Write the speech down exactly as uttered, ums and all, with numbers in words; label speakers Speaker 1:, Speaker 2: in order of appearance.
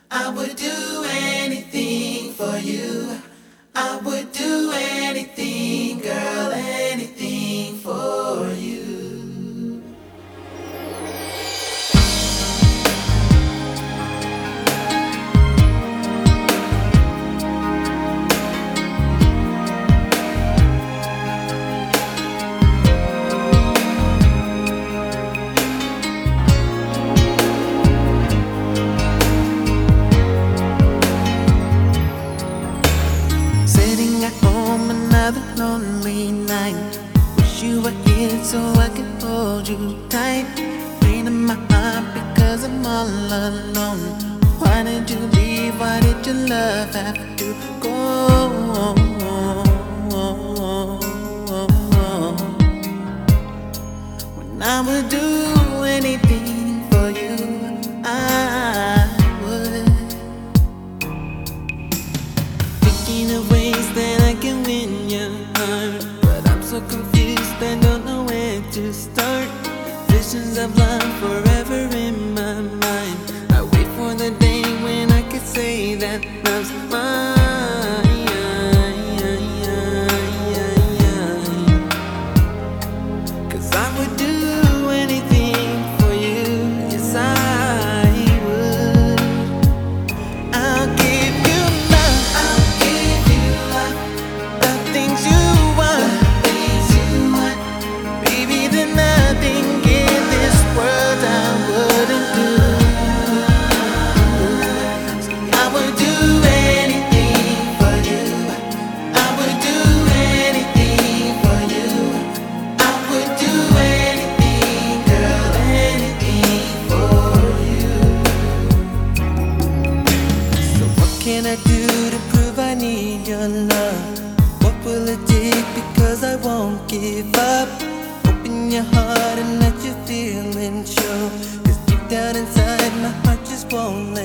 Speaker 1: I would do anything for you. I would do anything, girl, anything for you. Sitting at home another lonely night. Wish you were here so I could hold you tight. Pain in my heart because I'm all alone. Why did you leave? Why did your love have to go? When I would do anything for you, I would. Thinking of ways that I can win your heart, but I'm so confused, I don't know where to start. Visions of love forever in my mind. I wait for the day when I can say that love's mine. 'Cause I would do anything for you, yes I would. I'll give you love, I'll give you love, the things you want, the things you want. Baby, there's nothing in this world I wouldn't do. I would do anything for you. I would do anything for you. I would do anything, girl, anything for you. So what can I do to prove I need your love? What will it take? Because I won't give up. Open your heart and let your feelings show. 'Cause deep down inside my heart just won't